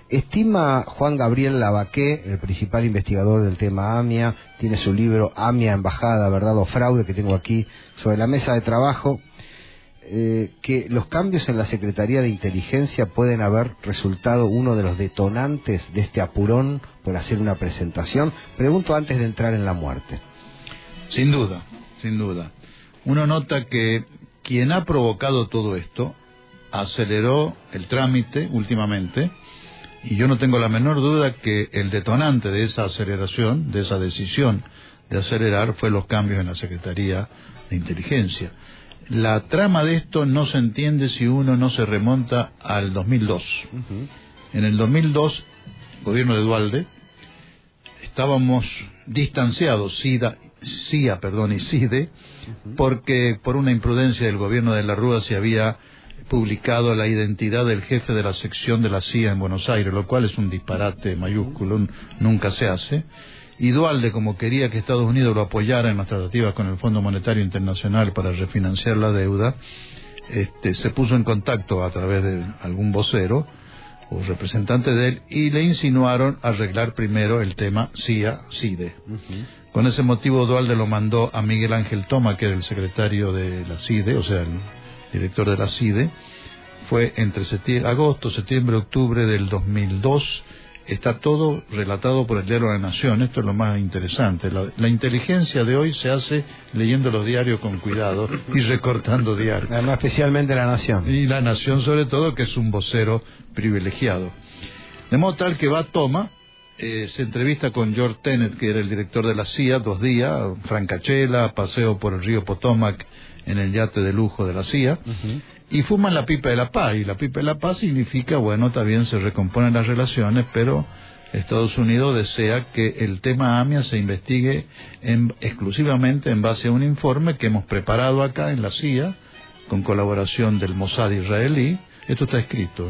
Estima Juan Gabriel Lavaqué, el principal investigador del tema AMIA, tiene su libro AMIA, Embajada, Verdad o Fraude, que tengo aquí sobre la mesa de trabajo, que los cambios en la Secretaría de Inteligencia pueden haber resultado uno de los detonantes de este apurón por hacer una presentación. Pregunto antes de entrar en la muerte. Sin duda, sin duda. Uno nota que quien ha provocado todo esto aceleró el trámite últimamente, y yo no tengo la menor duda que el detonante de esa aceleración, de esa decisión de acelerar, fue los cambios en la Secretaría de Inteligencia. La trama de esto no se entiende si uno no se remonta al 2002. En el 2002, gobierno de Duhalde, estábamos distanciados, CIA y CIDE, porque por una imprudencia del gobierno de la Rúa se había publicado la identidad del jefe de la sección de la CIA en Buenos Aires, lo cual es un disparate mayúsculo, nunca se hace. Y Duhalde, como quería que Estados Unidos lo apoyara en las tratativas con el Fondo Monetario Internacional para refinanciar la deuda, se puso en contacto a través de algún vocero o representante de él y le insinuaron arreglar primero el tema CIA-CIDE. Con ese motivo Duhalde lo mandó a Miguel Ángel Toma, que era el secretario de la CIDE, o sea, el director de la CIDE. Fue entre agosto, septiembre, octubre del 2002. Está todo relatado por el diario La Nación. Esto es lo más interesante. La inteligencia de hoy se hace leyendo los diarios con cuidado y recortando diarios. Además, especialmente La Nación. Y La Nación, sobre todo, que es un vocero privilegiado. De modo tal que va Toma, se entrevista con George Tenet, que era el director de la CIA, 2 días, francachela, paseo por el río Potomac en el yate de lujo de la CIA, y fuman la pipa de la paz. Y la pipa de la paz significa, bueno, también se recomponen las relaciones, pero Estados Unidos desea que el tema AMIA se investigue exclusivamente en base a un informe que hemos preparado acá en la CIA, con colaboración del Mossad israelí. Esto está escrito,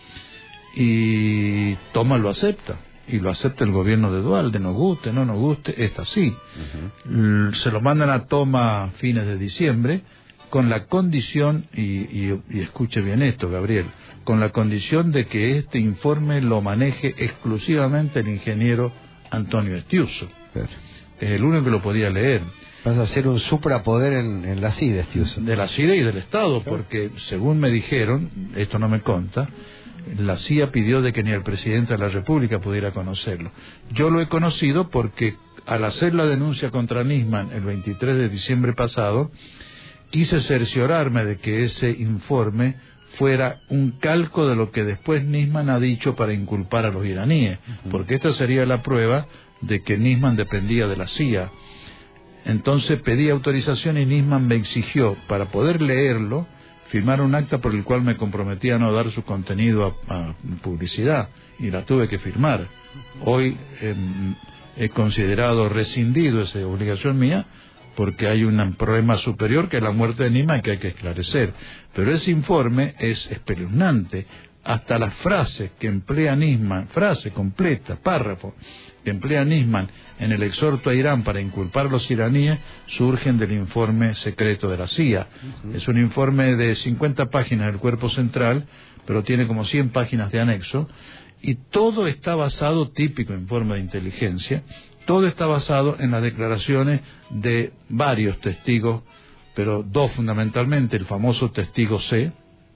y Toma lo acepta. Y lo acepta el gobierno de Duhalde, nos guste, no nos guste, está así. Se lo mandan a Toma a fines de diciembre, con la condición, y escuche bien esto, Gabriel, con la condición de que este informe lo maneje exclusivamente el ingeniero Antonio Estiuso. Es el único que lo podía leer. Vas a ser un suprapoder en la CIDE, Estiuso. De la CIDE y del Estado, porque según me dijeron, esto no me consta, la CIA pidió de que ni el presidente de la República pudiera conocerlo. Yo lo he conocido porque al hacer la denuncia contra Nisman el 23 de diciembre pasado, quise cerciorarme de que ese informe fuera un calco de lo que después Nisman ha dicho para inculpar a los iraníes, porque esta sería la prueba de que Nisman dependía de la CIA. Entonces pedí autorización y Nisman me exigió, para poder leerlo, firmar un acta por el cual me comprometía a no dar su contenido a publicidad, y la tuve que firmar. Hoy he considerado rescindido esa obligación mía, porque hay un problema superior que es la muerte de Nisman que hay que esclarecer. Pero ese informe es espeluznante. Hasta las frases que emplea Nisman, frase completa, párrafo, que emplea Nisman en el exhorto a Irán para inculpar a los iraníes, surgen del informe secreto de la CIA. Es un informe de 50 páginas del cuerpo central, pero tiene como 100 páginas de anexo, y todo está basado, típico informe de inteligencia, todo está basado en las declaraciones de varios testigos, pero 2 fundamentalmente: el famoso testigo C,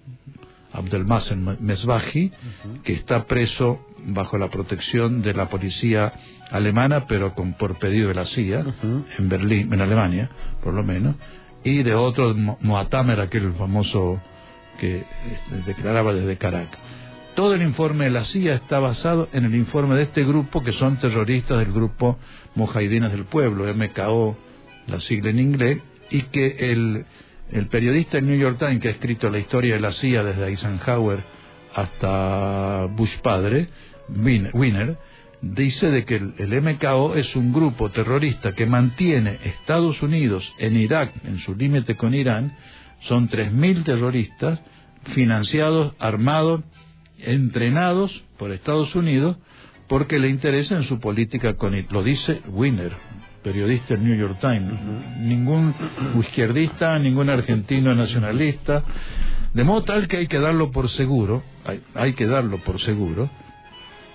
Abdelmasen Mesbahi, que está preso bajo la protección de la policía alemana, pero por pedido de la CIA, en Berlín, en Alemania, por lo menos, y de otro, Moatamer, aquel famoso que declaraba desde Caracas. Todo el informe de la CIA está basado en el informe de este grupo, que son terroristas del grupo Mujahidines del Pueblo, MKO, la sigla en inglés, y que el periodista del New York Times, que ha escrito la historia de la CIA desde Eisenhower hasta Bush padre, Wiener, dice de que el MKO es un grupo terrorista que mantiene Estados Unidos en Irak, en su límite con Irán. Son 3.000 terroristas financiados, armados, entrenados por Estados Unidos, porque le interesa en su política con Irak. Lo dice Wiener, periodista del New York Times. Ningún izquierdista, ningún argentino nacionalista. De modo tal que hay que darlo por seguro, hay que darlo por seguro,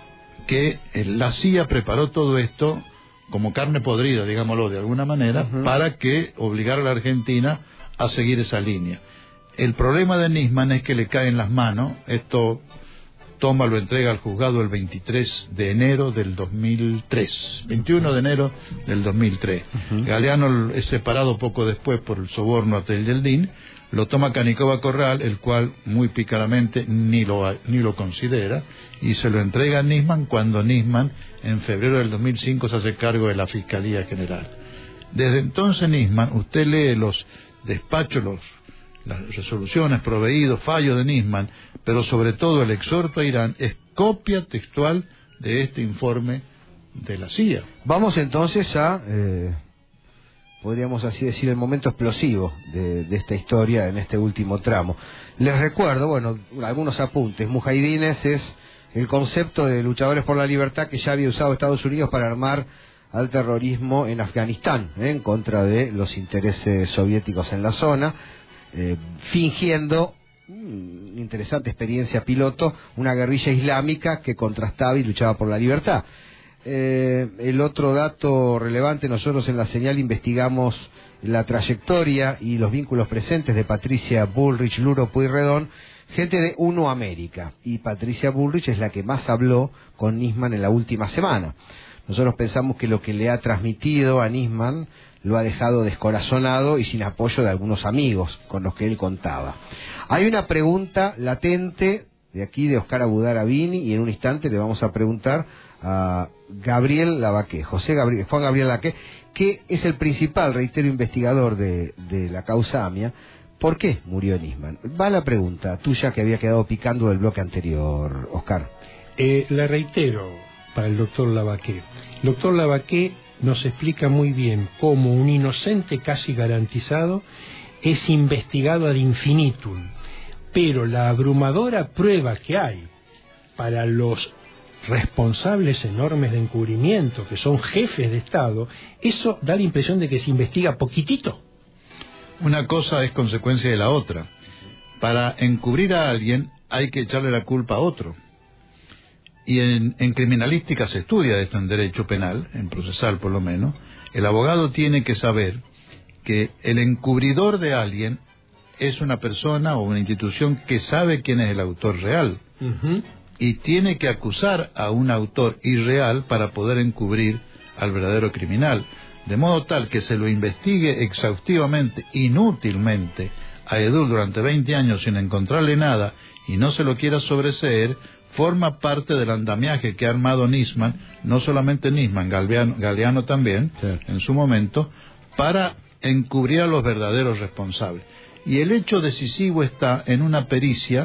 que la CIA preparó todo esto como carne podrida, digámoslo de alguna manera, para que obligara a la Argentina a seguir esa línea. El problema de Nisman es que le cae en las manos, esto toma, lo entrega al juzgado el 23 de enero del 2003, 21 de enero del 2003. Galeano es separado poco después por el soborno a Telleldín, lo toma Canicova Corral, el cual muy pícaramente ni lo considera, y se lo entrega a Nisman cuando Nisman en febrero del 2005 se hace cargo de la Fiscalía General. Desde entonces Nisman, usted lee los despachos, las resoluciones, proveídos, fallos de Nisman, pero sobre todo el exhorto a Irán es copia textual de este informe de la CIA. Vamos entonces a, podríamos así decir, el momento explosivo de esta historia en este último tramo. Les recuerdo, bueno, algunos apuntes. Mujahidines es el concepto de luchadores por la libertad que ya había usado Estados Unidos para armar al terrorismo en Afganistán, en contra de los intereses soviéticos en la zona, fingiendo, interesante experiencia piloto, una guerrilla islámica que contrastaba y luchaba por la libertad. El otro dato relevante, nosotros en La Señal investigamos la trayectoria y los vínculos presentes de Patricia Bullrich, Luro Pueyrredón, gente de Uno América, y Patricia Bullrich es la que más habló con Nisman en la última semana. Nosotros pensamos que lo que le ha transmitido a Nisman lo ha dejado descorazonado y sin apoyo de algunos amigos con los que él contaba. Hay una pregunta latente de aquí de Oscar Abudar Abini, y en un instante le vamos a preguntar a Gabriel Lavaqué, Juan Gabriel Lavaqué, que es el principal, reitero, investigador de la causa AMIA. ¿Por qué murió Nisman? Va la pregunta tuya que había quedado picando del bloque anterior, Oscar. La reitero para el doctor Lavaqué. El doctor Lavaqué nos explica muy bien cómo un inocente casi garantizado es investigado ad infinitum, pero la abrumadora prueba que hay para los responsables enormes de encubrimiento, que son jefes de Estado, eso da la impresión de que se investiga poquitito. Una cosa es consecuencia de la otra. Para encubrir a alguien hay que echarle la culpa a otro. Y en criminalística se estudia esto en derecho penal, en procesal por lo menos. El abogado tiene que saber que el encubridor de alguien es una persona o una institución que sabe quién es el autor real. Y tiene que acusar a un autor irreal para poder encubrir al verdadero criminal. De modo tal que se lo investigue exhaustivamente, inútilmente, a Edul durante 20 años sin encontrarle nada y no se lo quiera sobreseer, forma parte del andamiaje que ha armado Nisman, no solamente Nisman, Galeano también, sí, en su momento, para encubrir a los verdaderos responsables. Y el hecho decisivo está en una pericia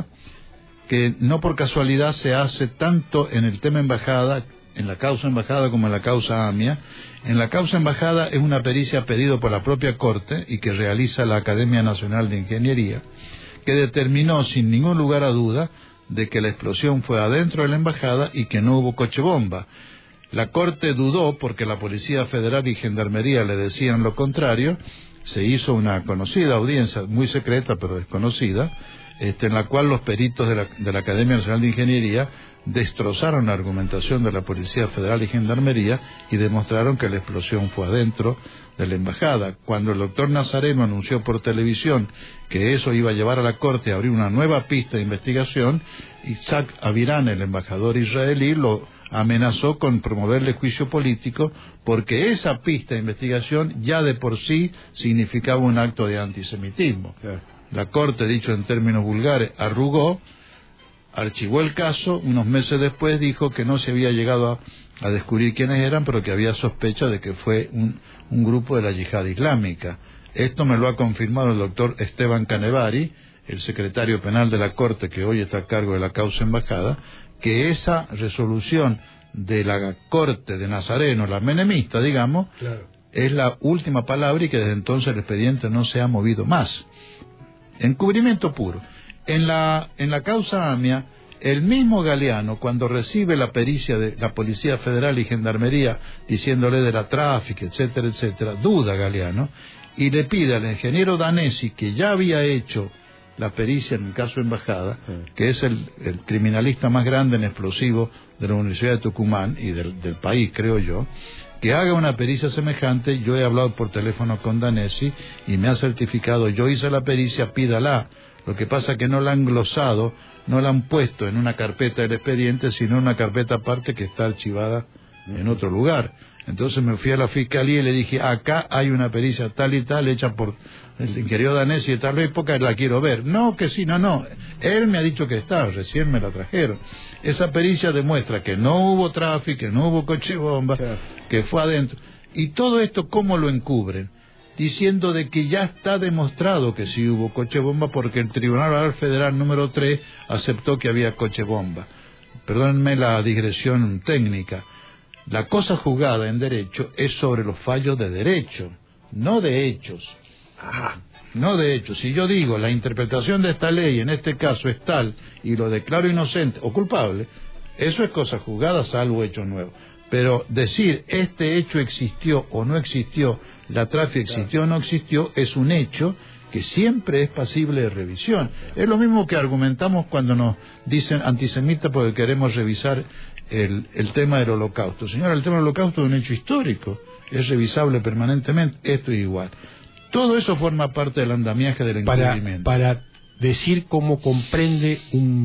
que no por casualidad se hace tanto en el tema embajada, en la causa embajada como en la causa AMIA. En la causa embajada es una pericia pedida por la propia Corte y que realiza la Academia Nacional de Ingeniería, que determinó sin ningún lugar a duda de que la explosión fue adentro de la embajada y que no hubo coche bomba. La Corte dudó porque la Policía Federal y Gendarmería le decían lo contrario. Se hizo una conocida audiencia, muy secreta pero desconocida, en la cual los peritos de la Academia Nacional de Ingeniería destrozaron la argumentación de la Policía Federal y Gendarmería y demostraron que la explosión fue adentro de la embajada. Cuando el doctor Nazareno anunció por televisión que eso iba a llevar a la Corte a abrir una nueva pista de investigación, Isaac Avirán, el embajador israelí, lo amenazó con promoverle juicio político porque esa pista de investigación ya de por sí significaba un acto de antisemitismo. La Corte, dicho en términos vulgares, arrugó, archivó el caso. Unos meses después dijo que no se había llegado a descubrir quiénes eran, pero que había sospecha de que fue un grupo de la yihad islámica. Esto me lo ha confirmado el doctor Esteban Canevari, el secretario penal de la Corte, que hoy está a cargo de la causa embajada, que esa resolución de la Corte de Nazareno, la menemista, digamos, claro, es la última palabra y que desde entonces el expediente no se ha movido más. Encubrimiento puro. En la causa AMIA, el mismo Galeano, cuando recibe la pericia de la Policía Federal y Gendarmería diciéndole de la tráfico, etcétera, etcétera, duda Galeano y le pide al ingeniero Danesi, que ya había hecho la pericia en el caso Embajada, que es el criminalista más grande en explosivos de la Universidad de Tucumán y del país, creo yo, que haga una pericia semejante. Yo he hablado por teléfono con Danesi y me ha certificado, yo hice la pericia, pídala. Lo que pasa es que no la han glosado, no la han puesto en una carpeta del expediente, sino en una carpeta aparte que está archivada en otro lugar. Entonces me fui a la fiscalía y le dije, acá hay una pericia tal y tal, hecha por el ingeniero Danesi de tal época, la quiero ver. No, que sí, no. Él me ha dicho que está, recién me la trajeron. Esa pericia demuestra que no hubo tráfico, que no hubo coche bomba, que fue adentro. Y todo esto, ¿cómo lo encubren? Diciendo de que ya está demostrado que sí hubo coche bomba porque el Tribunal Oral Federal número 3 aceptó que había coche bomba. Perdónenme la digresión técnica. La cosa juzgada en derecho es sobre los fallos de derecho, no de hechos. No de hechos. Si yo digo la interpretación de esta ley en este caso es tal y lo declaro inocente o culpable, eso es cosa juzgada salvo hechos nuevos. Pero decir este hecho existió o no existió, la tráfico existió o no existió, es un hecho que siempre es pasible de revisión. Es lo mismo que argumentamos cuando nos dicen antisemitas porque queremos revisar el tema del holocausto. Señora, el tema del holocausto es un hecho histórico, es revisable permanentemente, esto es igual. Todo eso forma parte del andamiaje del encubrimiento. Para decir cómo comprende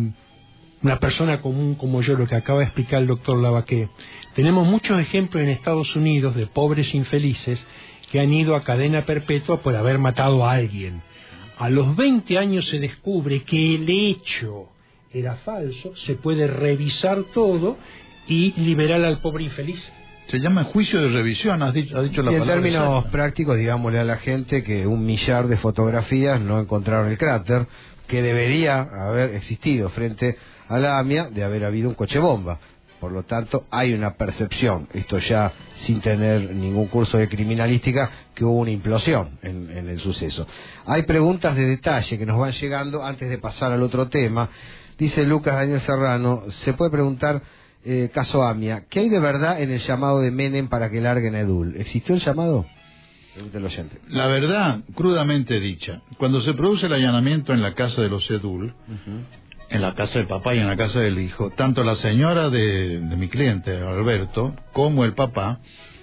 una persona común como yo lo que acaba de explicar el doctor Lavaqué, tenemos muchos ejemplos en Estados Unidos de pobres infelices que han ido a cadena perpetua por haber matado a alguien. A los 20 años se descubre que el hecho era falso, se puede revisar todo y liberar al pobre infeliz. Se llama juicio de revisión, ha dicho la palabra. Y en términos exacta. prácticos, digámosle a la gente que 1 millar de fotografías no encontraron el cráter que debería haber existido frente a la AMIA de haber habido un coche bomba. Por lo tanto, hay una percepción, esto ya sin tener ningún curso de criminalística, que hubo una implosión en el suceso. Hay preguntas de detalle que nos van llegando antes de pasar al otro tema. Dice Lucas Daniel Serrano, se puede preguntar, caso AMIA, ¿qué hay de verdad en el llamado de Menem para que larguen a Edul? ¿Existió el llamado? Pregunta el oyente. La verdad, crudamente dicha, cuando se produce el allanamiento en la casa de los Edul, en la casa del papá y en la casa del hijo, tanto la señora de mi cliente, Alberto, como el papá,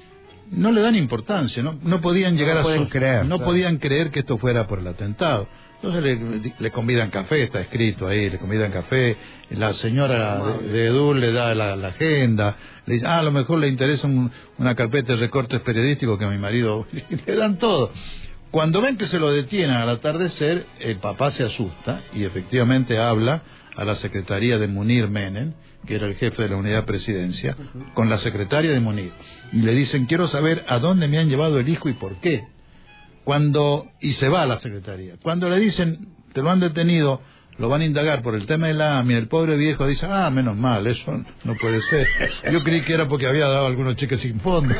no le dan importancia, no podían llegar podían creer que esto fuera por el atentado. Entonces le convidan café, está escrito ahí, le convidan café, la señora de Edul le da la agenda, le dice, a lo mejor le interesa una carpeta de recortes periodísticos que a mi marido, le dan todo. Cuando ven que se lo detienen al atardecer, el papá se asusta y efectivamente habla a la secretaría de Munir Menem, que era el jefe de la unidad de presidencia, con la secretaria de Munir, y le dicen, quiero saber a dónde me han llevado el hijo y por qué. Y se va a la secretaría. Cuando le dicen, te lo han detenido, lo van a indagar por el tema de la AMIA, el pobre viejo dice, menos mal, eso no puede ser. Yo creí que era porque había dado algunos cheques sin fondo.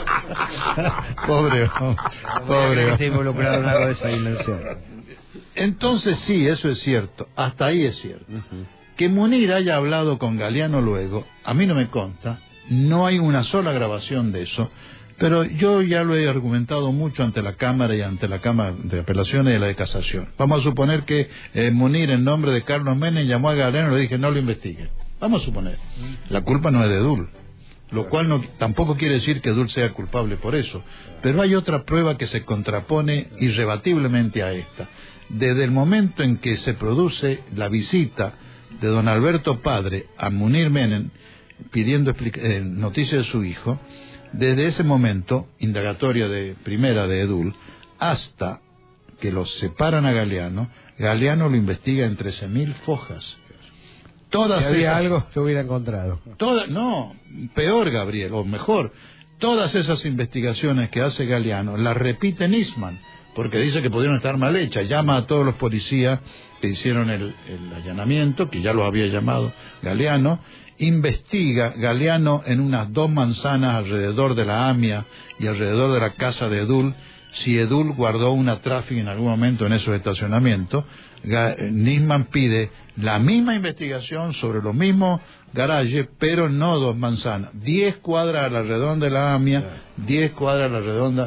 Pobre. Está involucrado en algo de esa dimensión. Entonces sí, eso es cierto, hasta ahí es cierto. Que Munir haya hablado con Galeano luego, a mí no me consta, no hay una sola grabación de eso, pero yo ya lo he argumentado mucho ante la Cámara y ante la Cámara de Apelaciones y la de Casación. Vamos a suponer que Munir, en nombre de Carlos Menem, llamó a Galeano y le dije, no lo investiguen. Vamos a suponer. La culpa no es de Edul, lo cual tampoco quiere decir que Edul sea culpable por eso, pero hay otra prueba que se contrapone irrebatiblemente a esta. Desde el momento en que se produce la visita de don Alberto Padre a Munir Menem pidiendo noticias de su hijo, desde ese momento, indagatoria de primera de Edul, hasta que los separan a Galeano, Galeano lo investiga en 13.000 fojas. Todas había algo que hubiera encontrado. No, peor, Gabriel, o mejor, todas esas investigaciones que hace Galeano las repite Nisman, porque dice que pudieron estar mal hechas. Llama a todos los policías que hicieron el allanamiento, que ya lo había llamado Galeano, investiga Galeano en unas 2 manzanas alrededor de la AMIA y alrededor de la casa de Edul, si Edul guardó una tráfico en algún momento en esos estacionamientos. Nisman pide la misma investigación sobre los mismos garajes, pero no 2 manzanas, 10 cuadras a la redonda de la AMIA, 10 cuadras a la redonda.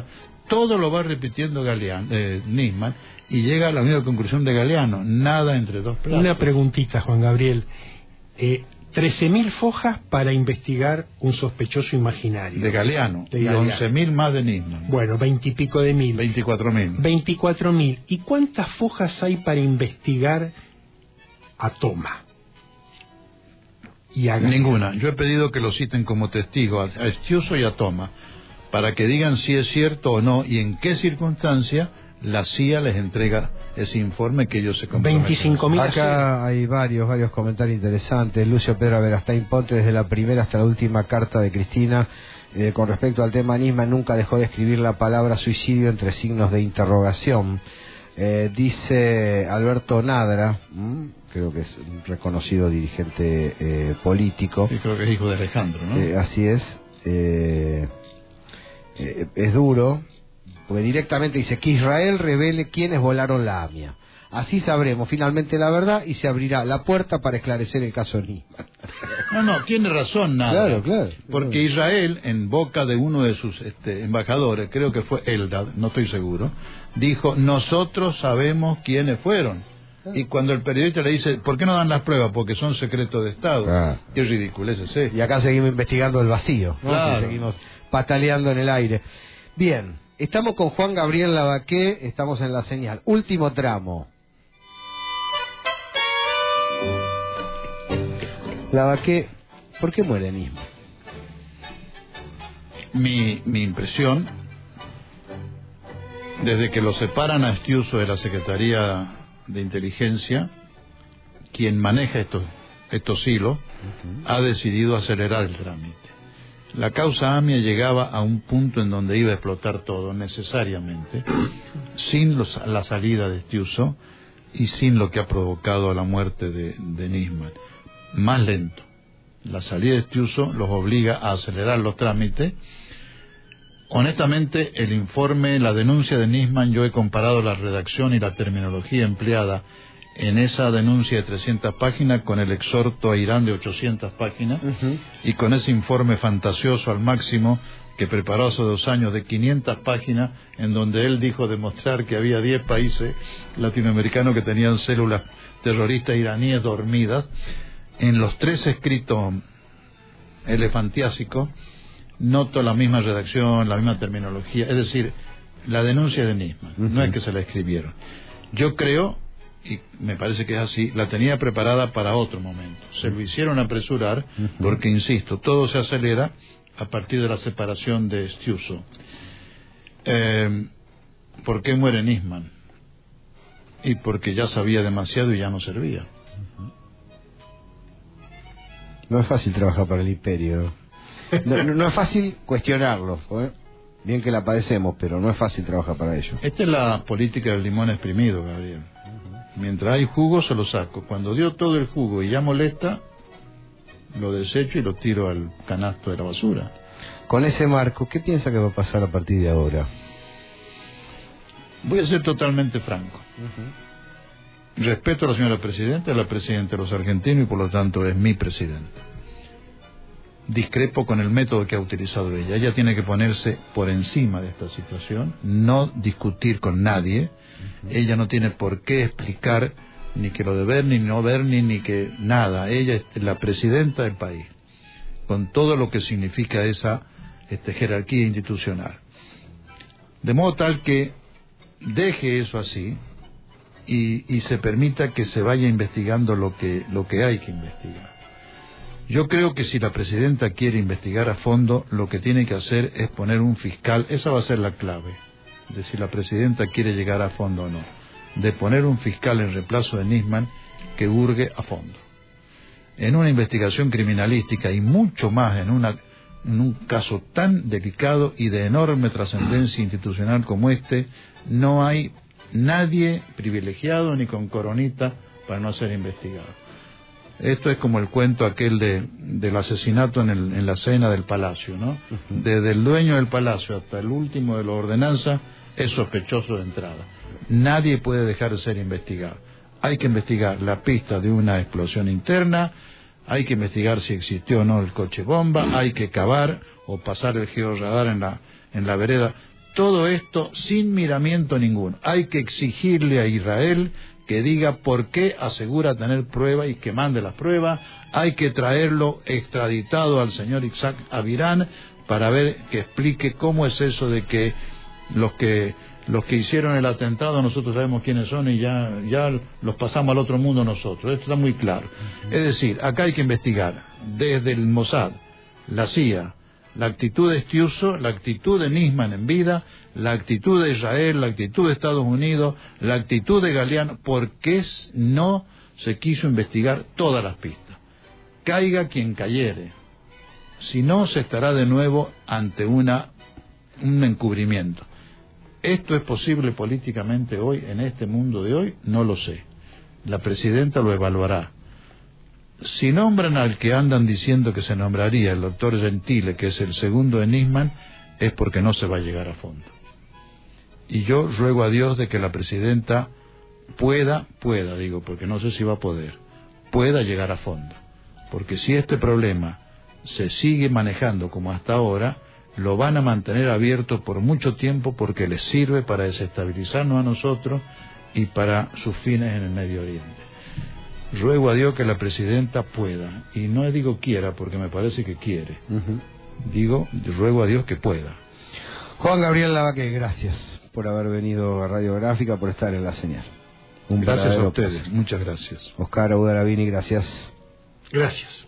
todo lo va repitiendo Nisman, y llega a la misma conclusión de Galeano: nada entre dos platos. Una preguntita, Juan Gabriel. 13.000 fojas para investigar un sospechoso imaginario. De Galeano. Y 11.000 más de Nisman. Bueno, 20 y pico de mil. 24.000. 24.000. ¿Y cuántas fojas hay para investigar a Toma? Y a Galeano. Ninguna. Yo he pedido que lo citen como testigo a Estiuso y a Toma, para que digan si es cierto o no y en qué circunstancia la CIA les entrega ese informe que ellos se comprometen. 25.000. Acá hay varios comentarios interesantes. Lucio Pedro Verastain Ponte, desde la primera hasta la última carta de Cristina, con respecto al tema Nisman, nunca dejó de escribir la palabra suicidio entre signos de interrogación. Dice Alberto Nadra, creo que es un reconocido dirigente político. Sí, creo que es hijo de Alejandro, ¿no? Así es. Es duro, porque directamente dice que Israel revele quiénes volaron la AMIA. Así sabremos finalmente la verdad y se abrirá la puerta para esclarecer el caso Nisman. No, tiene razón, nada. Claro. Porque Israel, en boca de uno de sus embajadores, creo que fue Eldad, no estoy seguro, dijo: nosotros sabemos quiénes fueron. Y cuando el periodista le dice: ¿por qué no dan las pruebas? Porque son secretos de Estado. Qué ridículo es ese. Y acá seguimos investigando el vacío, ¿no? Claro. Seguimos pataleando en el aire. Bien, estamos con Juan Gabriel Lavaqué, estamos en la señal. Último tramo. Lavaqué, ¿por qué muere Nisman? Mi impresión, desde que lo separan a Estiuso de la Secretaría de Inteligencia, quien maneja estos hilos, ha decidido acelerar el trámite. La causa AMIA llegaba a un punto en donde iba a explotar todo, necesariamente, sin la salida de Estiuso y sin lo que ha provocado la muerte de Nisman. Más lento. La salida de Estiuso los obliga a acelerar los trámites. Honestamente, el informe, la denuncia de Nisman, yo he comparado la redacción y la terminología empleada en esa denuncia de 300 páginas con el exhorto a Irán de 800 páginas, y con ese informe fantasioso al máximo que preparó hace 2 años de 500 páginas, en donde él dijo demostrar que había 10 países latinoamericanos que tenían células terroristas iraníes dormidas. En los 3 escritos elefantiásicos noto la misma redacción, la misma terminología, es decir, la denuncia de Nisman, no es que se la escribieron. Yo creo, y me parece que es así, la tenía preparada para otro momento. Se lo hicieron apresurar porque, insisto, todo se acelera a partir de la separación de Estiuso. ¿Por qué muere Nisman? Y porque ya sabía demasiado y ya no servía. No es fácil trabajar para el imperio. No es fácil cuestionarlo, ¿eh? Bien que la padecemos, pero no es fácil trabajar para ello. Esta es la política del limón exprimido, Gabriel. Mientras hay jugo, se lo saco. Cuando dio todo el jugo y ya molesta, lo desecho y lo tiro al canasto de la basura. Con ese marco, ¿qué piensa que va a pasar a partir de ahora? Voy a ser totalmente franco. Respeto a la señora presidenta, es la presidenta de los argentinos y por lo tanto es mi presidenta. Discrepo con el método que ha utilizado ella. Ella tiene que ponerse por encima de esta situación, no discutir con nadie. Ella no tiene por qué explicar ni que lo de Berni, ni no Berni, ni que nada. Ella es la presidenta del país, con todo lo que significa esa jerarquía institucional. De modo tal que deje eso así y se permita que se vaya investigando lo que hay que investigar. Yo creo que si la presidenta quiere investigar a fondo, lo que tiene que hacer es poner un fiscal. Esa va a ser la clave de si la presidenta quiere llegar a fondo o no, de poner un fiscal en reemplazo de Nisman que hurgue a fondo en una investigación criminalística, y mucho más en un caso tan delicado y de enorme trascendencia institucional como este. No hay nadie privilegiado ni con coronita para no ser investigado. Esto es como el cuento aquel del asesinato en la cena del palacio, ¿no? Desde el dueño del palacio hasta el último de la ordenanza es sospechoso de entrada. Nadie puede dejar de ser investigado. Hay que investigar la pista de una explosión interna, hay que investigar si existió o no el coche bomba, hay que cavar o pasar el georradar en la vereda. todo esto sin miramiento ninguno. Hay que exigirle a Israel que diga por qué asegura tener pruebas y que mande las pruebas. Hay que traerlo extraditado al señor Isaac Avirán para ver que explique cómo es eso de que los que hicieron el atentado nosotros sabemos quiénes son y ya los pasamos al otro mundo nosotros. Esto está muy claro. Es decir, acá hay que investigar desde el Mossad, la CIA, la actitud de Estiuso, la actitud de Nisman en vida, la actitud de Israel, la actitud de Estados Unidos, la actitud de Galeano, porque no se quiso investigar todas las pistas. Caiga quien cayere. Si no, se estará de nuevo ante un encubrimiento. ¿Esto es posible políticamente hoy, en este mundo de hoy? No lo sé. La presidenta lo evaluará. Si nombran al que andan diciendo que se nombraría, el doctor Gentile, que es el segundo de Nisman, es porque no se va a llegar a fondo. Y yo ruego a Dios de que la presidenta pueda, digo, porque no sé si va a poder, pueda llegar a fondo. Porque si este problema se sigue manejando como hasta ahora, lo van a mantener abierto por mucho tiempo porque les sirve para desestabilizarnos a nosotros y para sus fines en el Medio Oriente. Ruego a Dios que la presidenta pueda, y no digo quiera porque me parece que quiere, digo, ruego a Dios que pueda. Juan Gabriel Lavaque, gracias por haber venido a Radiográfica, por estar en la señal. Gracias a ustedes, placer. Muchas gracias. Oscar Audaravini, gracias. Gracias.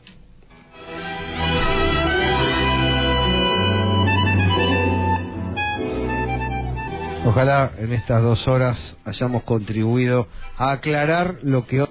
Ojalá en estas 2 horas hayamos contribuido a aclarar lo que